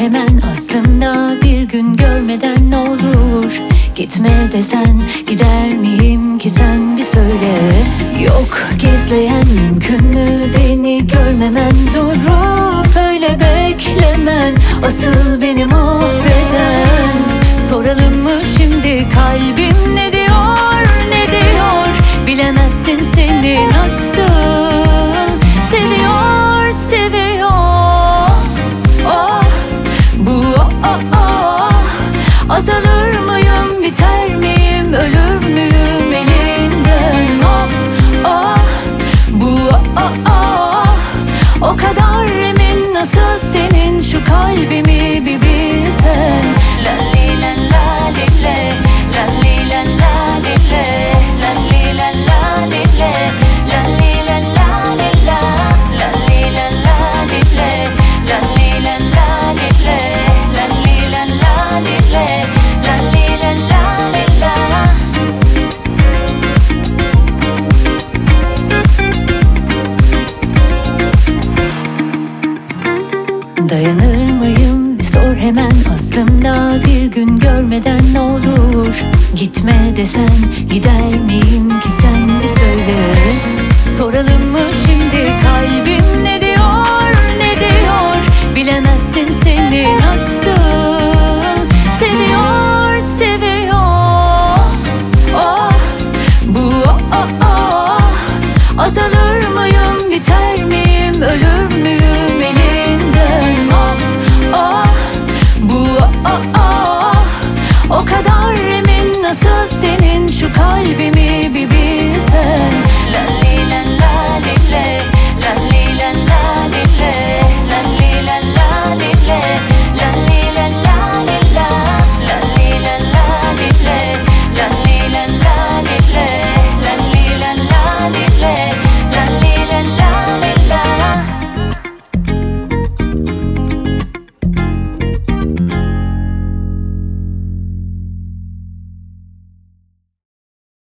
hemen aslında, bir gün görmeden ne olur? Gitme desen gider miyim ki, sen bir söyle. Yok gizleyen, mümkün mü beni görmemen? Durup öyle beklemen asıl beni mahveden. Soralım mı şimdi kalbim ne diyor, ne diyor? Bilemezsin seni nasıl seviyor, seviyor. Oh, bu oh, oh. Azalır mıyım, biter miyim, ölür müyüm elinden? Oh, oh, bu oh, oh. O kadar emin nasıl senin şu kalbimi bir bilsen. La li la la li le, la li la la li le, la li la la li le, la li la la li la, la li la la li le, la li la la li le, la li la la li le, la li la la li la. Dayanır mıyım bir sor hemen aslında, bir gün görmeden ne olur? Gitme desen gider miyim ki, sen bir söyle. Soralım mı şimdi kalbim ne diyor, ne diyor? Bilemezsin seni